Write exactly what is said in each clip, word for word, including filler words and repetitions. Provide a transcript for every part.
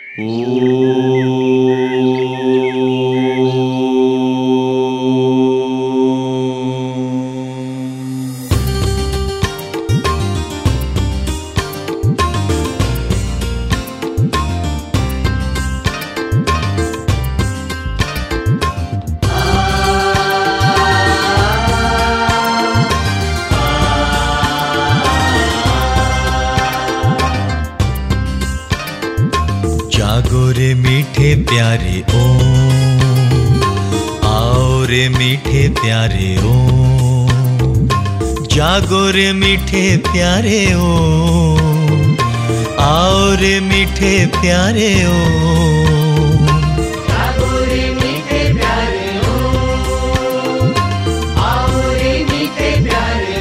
जागो रे मीठे प्यारे ओम, आओ रे मीठे प्यारे ओम। जागो रे मीठे प्यारे ओम, आओ रे मीठे प्यारे ओम। जागो रे मीठे प्यारे ओम, आओ रे मीठे प्यारे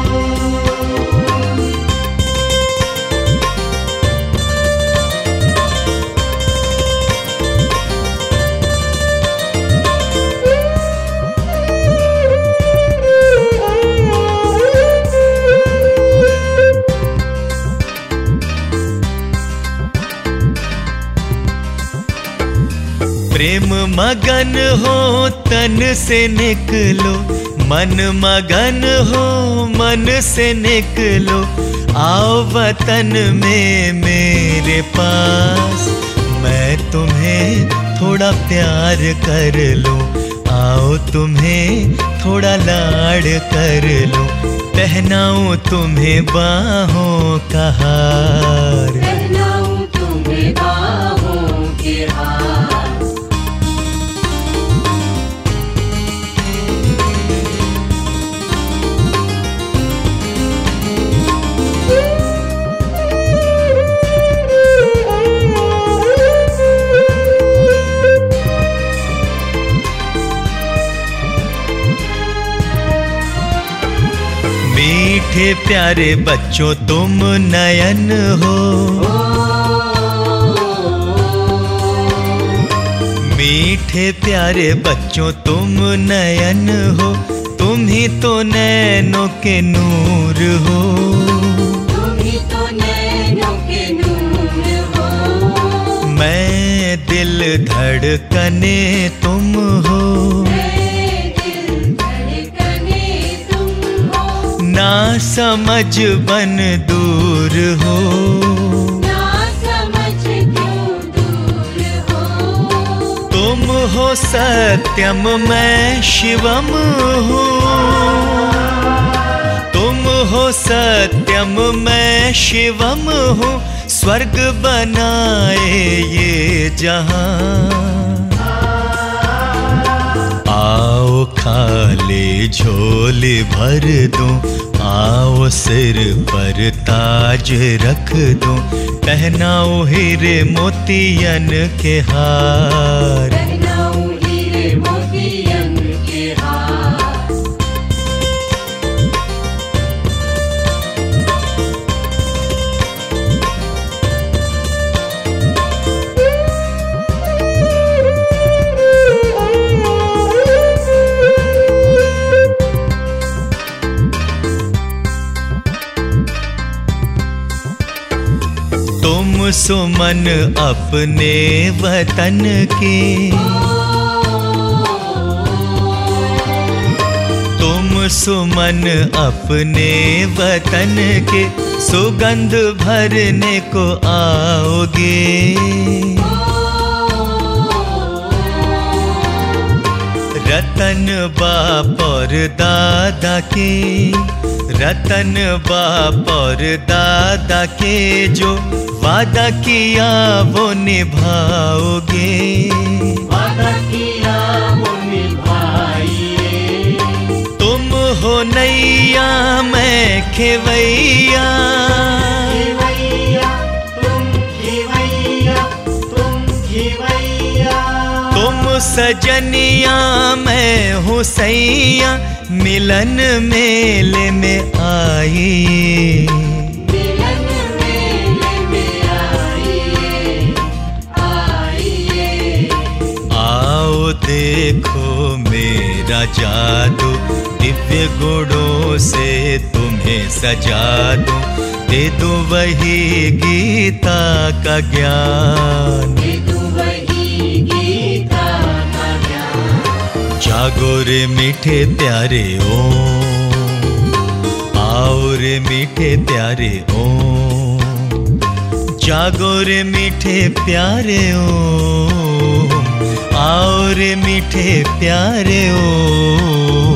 प्रेम मगन हो तन से निकलो, मन मगन हो मन से निकलो। आओ वतन में मेरे पास, मैं तुम्हें थोड़ा प्यार कर लूं। आओ तुम्हें थोड़ा लाड़ कर लूं, पहनाऊं तुम्हें बाहों का हार। पहनाऊं तुम्हें बाहों के हार। मीठे प्यारे बच्चों तुम नयन हो, मीठे प्यारे बच्चों तुम नयन हो। तुम ही तो नैनों के नूर हो, तुम ही तो नैनों के नूर हो। मैं दिल धड़कने तुम हो, ना समझ बन दूर हो। ना समझ क्यों दूर हो। तुम हो सत्यम मैं शिवम हूँ, तुम हो सत्यम मैं शिवम हूँ। स्वर्ग बनाए ये जहां, आओ खाली झोली भर दूं। आओ सिर पर ताज रख दूं, पहनाऊं हीरे मोतियन के हार। पहनाऊं हीरे मोतियन के हार। तुम सुमन अपने वतन के, तुम सुमन अपने वतन के। सुगंध भरने को आओगे, रतन बाप और दादा के, रतन बाप और दादा के। जो वादा किया वो निभाओगे, वादा किया वो निभाइए। तुम हो नैया मैं खेवैया, खेवैया तुम खेवैया तुम खेवैया। तुम सजनिया मैं हूँ सैया। मिलन मेले में आइए, मिलन मेले में आइए, आइए। आओ देखो मेरा जादू, दिव्य गुणों से तुम्हें सजा दूं। दे दो वही गीता का ज्ञान, दे दो वही गीता का ज्ञान। जागो रे मीठे प्यारे ओम, आओ रे मीठे प्यारे ओम, जागो रे मीठे प्यारे ओम, आओ रे मीठे प्यारे ओम।